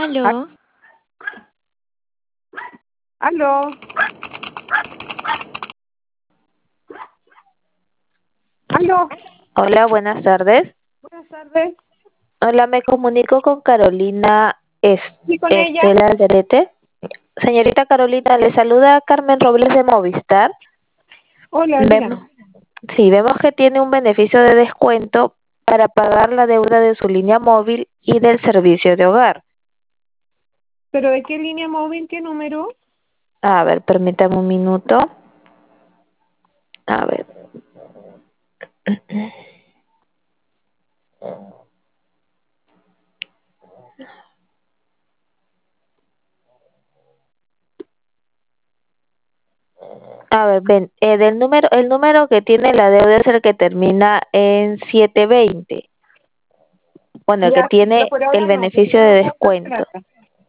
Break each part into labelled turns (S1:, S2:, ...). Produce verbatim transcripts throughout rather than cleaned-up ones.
S1: Ah,
S2: Aló,
S1: aló, aló,
S3: Hola, buenas tardes.
S1: buenas tardes.
S3: Hola, me comunico con Carolina Es-
S1: Sí, con ella.
S3: Estela Alderete. Señorita Carolina, le saluda Carmen Robles de Movistar.
S1: Hola,
S3: Vemos,
S1: dígame.
S3: sí, vemos que tiene un beneficio de descuento para pagar la deuda de su línea móvil y del servicio de hogar.
S1: ¿Pero de qué línea móvil, qué número?
S3: A ver, permítame un minuto. A ver. A ver, ven, eh, del número, el número que tiene la deuda es el que termina en setecientos veinte. Bueno, el que
S1: Ya, sí, pero
S3: tiene
S1: por
S3: el
S1: ahora no, porque
S3: beneficio
S1: no
S3: de
S1: puedo dar
S3: descuento.
S1: plata.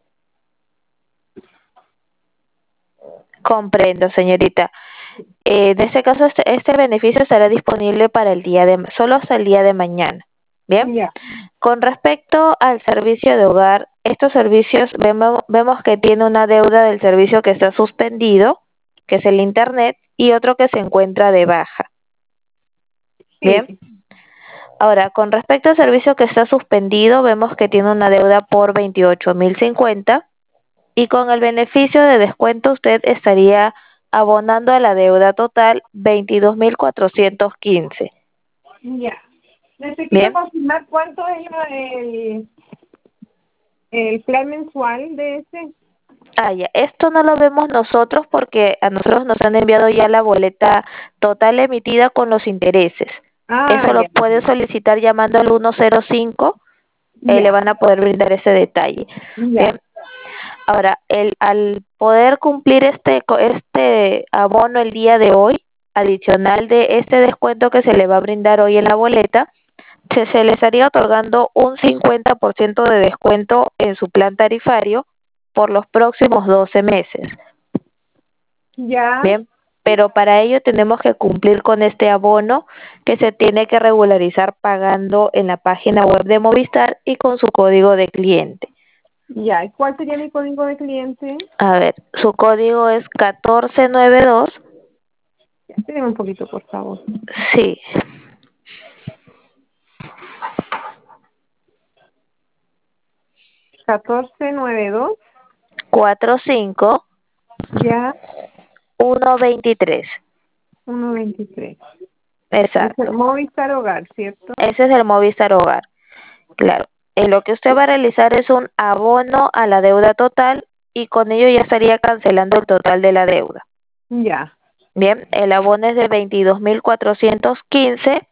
S3: Comprendo, señorita. Eh, en este caso, este, este beneficio estará disponible para el día de, solo hasta el día de mañana. Bien.
S1: Ya,
S3: Con respecto al servicio de hogar, estos servicios vemos, vemos que tiene una deuda del servicio que está suspendido, que es el Internet, y otro que se encuentra de baja. Bien.
S1: sí,
S3: Ahora, con respecto al servicio que está suspendido, vemos que tiene una deuda por veintiocho mil cincuenta. Y con el beneficio de descuento usted estaría abonando a la deuda total veintidós mil cuatrocientos quince.
S1: ya. Necesito
S3: Bien.
S1: confirmar cuánto es la- el, el plan mensual de ese.
S3: Ah, ya. Esto no lo vemos nosotros porque a nosotros nos han enviado ya la boleta total emitida con los intereses.
S1: Ah,
S3: Eso lo
S1: ya,
S3: puede solicitar llamando al ciento cinco. Eh, le
S1: ya,
S3: van a poder brindar ese detalle.
S1: ya,
S3: Bien. Ahora, el, al poder cumplir este, co- este abono el día de hoy, adicional de este descuento que se le va a brindar hoy en la boleta, se, se le estaría otorgando un cincuenta por ciento de descuento en su plan tarifario por los próximos doce meses.
S1: ya,
S3: Bien, pero para ello tenemos que cumplir con este abono que se tiene que regularizar pagando en la página web de Movistar y con su código de cliente.
S1: ya. ¿Y cuál sería mi código de cliente?
S3: A ver, su código es catorce noventa y dos.
S1: Ya, espéreme un poquito, por favor.
S3: Sí,
S1: catorce noventa y dos.
S3: cuatro cinco
S1: Ya,
S3: uno veintitrés.
S1: uno veintitrés. Es el
S3: Exacto.
S1: Movistar Hogar, ¿cierto?
S3: Ese es el Movistar Hogar. Claro. Eh, lo que usted va a realizar es un abono a la deuda total y con ello ya estaría cancelando el total de la deuda.
S1: Ya,
S3: Bien, el abono es de veintidós mil cuatrocientos quince.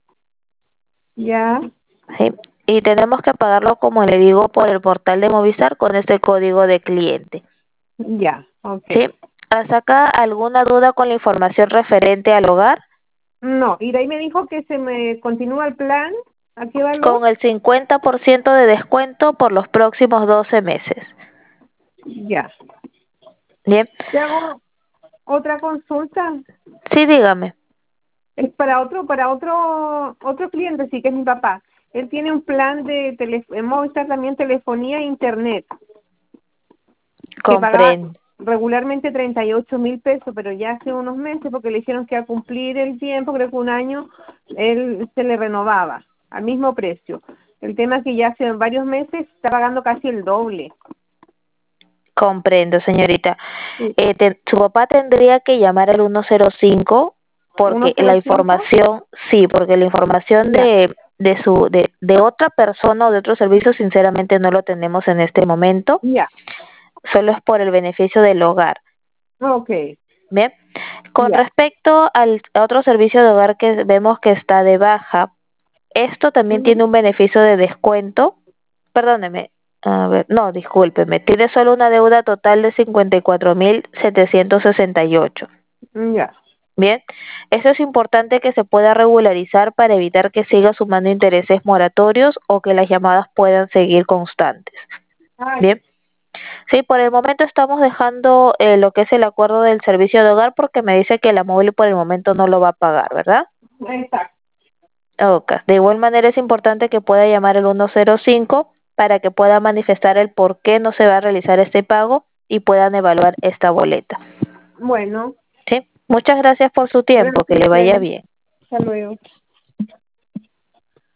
S1: ya,
S3: Sí, y tenemos que pagarlo, como le digo, por el portal de Movistar con este código de cliente.
S1: ya, ok.
S3: ¿Sí? ¿Hasta acá alguna duda con la información referente al hogar?
S1: No, y de ahí me dijo que se me continúa el plan. ¿A qué valor?
S3: Con el cincuenta por ciento de descuento por los próximos doce meses.
S1: Ya.
S3: Bien.
S1: Te hago otra consulta.
S3: Sí, dígame.
S1: Es para otro, para otro, otro cliente, sí, que es mi papá. Él tiene un plan de tele, en Movistar también telefonía e internet, que pagaba
S3: Comprendo.
S1: regularmente treinta y ocho mil pesos, pero ya hace unos meses, porque le dijeron que a cumplir el tiempo, creo que un año, él se le renovaba al mismo precio. El tema es que ya hace varios meses está pagando casi el doble.
S3: Comprendo, señorita.
S1: Sí.
S3: Eh, te- su papá tendría que llamar al ciento cinco porque la
S1: ¿ciento cinco?
S3: información, sí, porque la información
S1: Ya,
S3: de de su de, de otra persona o de otro servicio sinceramente no lo tenemos en este momento,
S1: ya,
S3: solo es por el beneficio del hogar.
S1: okay,
S3: Bien, con
S1: ya,
S3: respecto al a otro servicio de hogar que vemos que está de baja, esto también
S1: ujú,
S3: tiene un beneficio de descuento. Perdóneme, a ver, no, discúlpeme, tiene solo una deuda total de cincuenta y cuatro mil setecientos sesenta y ocho.
S1: ya,
S3: Bien, eso es importante que se pueda regularizar para evitar que siga sumando intereses moratorios o que las llamadas puedan seguir constantes.
S1: ah, ya,
S3: Bien, sí, por el momento estamos dejando eh, lo que es el acuerdo del servicio de hogar porque me dice que la móvil por el momento no lo va a pagar, ¿verdad?
S1: exacto,
S3: Ok. De igual manera es importante que pueda llamar al ciento cinco para que puedan manifestar el por qué no se va a realizar este pago y puedan evaluar esta boleta.
S1: Bueno.
S3: Sí, muchas gracias por su tiempo, que
S1: Gracias,
S3: le vaya
S1: Kelly.
S3: bien.
S1: Hasta luego.